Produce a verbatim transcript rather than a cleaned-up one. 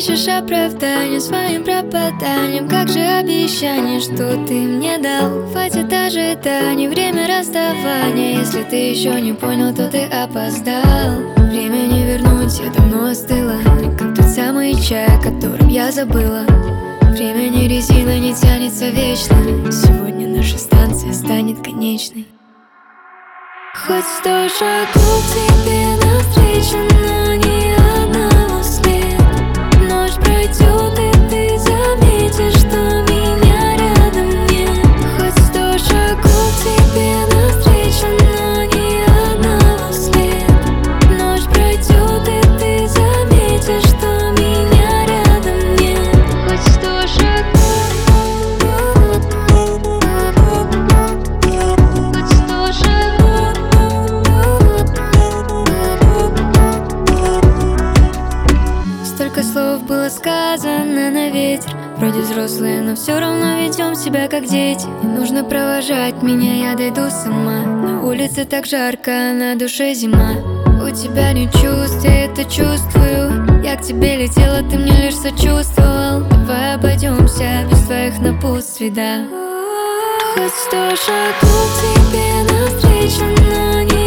ищешь оправдание своим пропаданием. Как же обещание, что ты мне дал? Хватит ожиданий, время расставания. Если ты еще не понял, то ты опоздал. Время не вернуть, я давно остыла, как тот самый чай, о котором я забыла. Время не резина, не тянется вечно. Сегодня наша станция станет конечной. Хоть сто шагов тебе навстречу, но ни одного след. Ночь пройдет, и ты заметишь, что меня рядом нет. Хоть сто шагов тебе навстречу, но ни одного след. Ночь пройдет, и ты заметишь, что меня рядом нет. Хоть сто шагов. Столько слов было сказано на ветер. Вроде взрослые, но все равно ведем себя как дети. Не нужно провожать меня, я дойду сама. На улице так жарко, а на душе зима. У тебя не чувств, я это чувствую. Я к тебе летела, ты мне лишь сочувствовал. Давай обойдемся без твоих напутствий, да. Хоть сто шагов тебе навстречу, но не